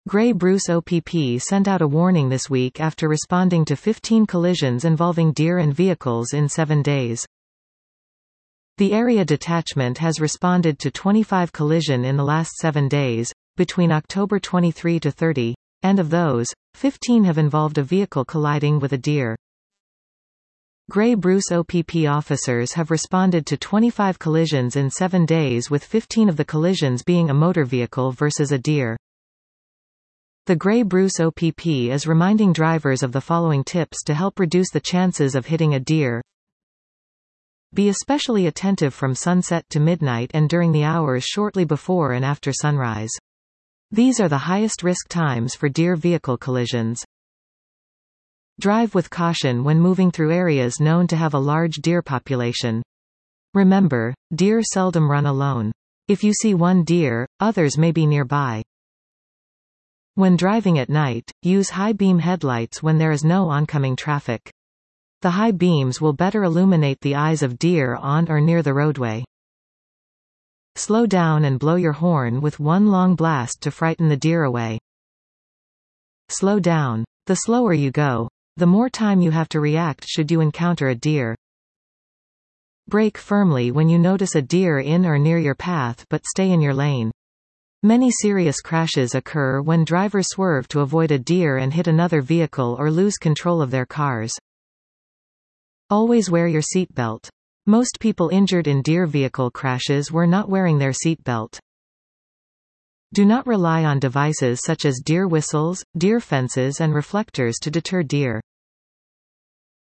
Grey Bruce OPP sent out a warning this week after responding to 15 collisions involving deer and vehicles in 7 days. The Area Detachment has responded to 25 collisions in the last 7 days, between October 23 to 30, and of those, 15 have involved a vehicle colliding with a deer. Grey Bruce OPP officers have responded to 25 collisions in 7 days, with 15 of the collisions being a motor vehicle versus a deer. The Grey Bruce OPP is reminding drivers of the following tips to help reduce the chances of hitting a deer. Be especially attentive from sunset to midnight and during the hours shortly before and after sunrise. These are the highest risk times for deer-vehicle collisions. Drive with caution when moving through areas known to have a large deer population. Remember, deer seldom run alone. If you see one deer, others may be nearby. When driving at night, use high-beam headlights when there is no oncoming traffic. The high beams will better illuminate the eyes of deer on or near the roadway. Slow down and blow your horn with one long blast to frighten the deer away. Slow down. The slower you go, the more time you have to react should you encounter a deer. Brake firmly when you notice a deer in or near your path, but stay in your lane. Many serious crashes occur when drivers swerve to avoid a deer and hit another vehicle or lose control of their cars. Always wear your seatbelt. Most people injured in deer vehicle crashes were not wearing their seatbelt. Do not rely on devices such as deer whistles, deer fences and reflectors to deter deer.